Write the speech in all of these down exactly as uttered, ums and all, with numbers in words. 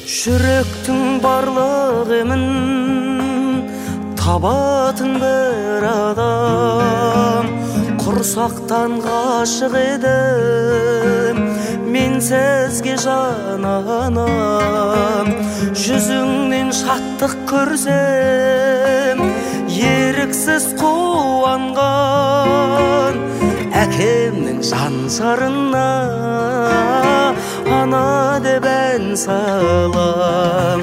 Жүректің барлық емін табатын бір адам. Құрсақтан ғашық едім мен сізге жананам. Жүзіңнен шаттық көрсем еріксіз қуанған. Әкемнің жан жарына ана деп ән салам.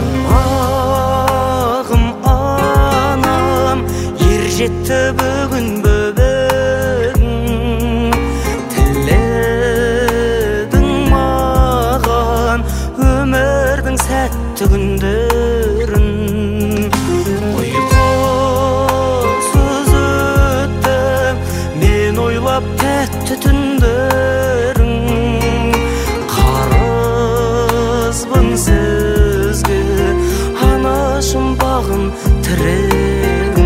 Жұмағым анам, ер жетті бүгін бөбегің. Тіледің маған өмірдің сәтті күндерін. Ұйқысыз өттім мен ойлап тәтті түндерің. Қарызбын сізге анашым бағым тірегім.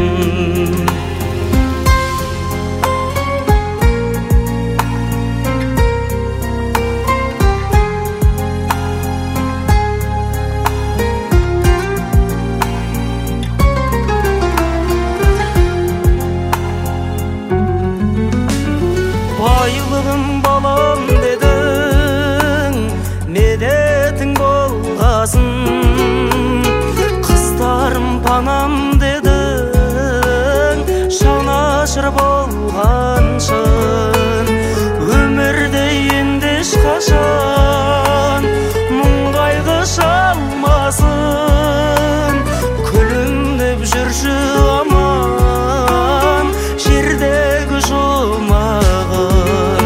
Байлығым балам дедің, медетің болғасын. Қыздарым панам дедің, жанашыр болғаншын. Өмірде енді ешқашан мұң қайғы шалмасын. Күлімдеп жүрші аман жердегі жұмағын.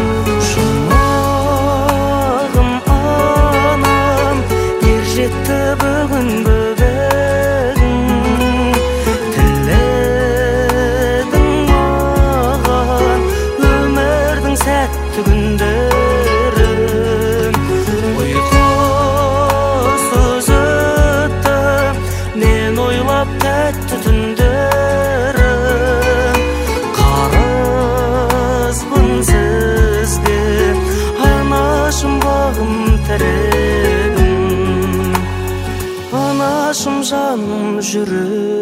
Жұмағым анам, ер жетті бүгін бөбегің. Тіледің маған өмірдің сәтті күндерін. Ұйқысыз өттім мен ойлап тәтті түндерін. Қарызбын сізге анашым бағым тірегім. Анашым жаным жүрегім.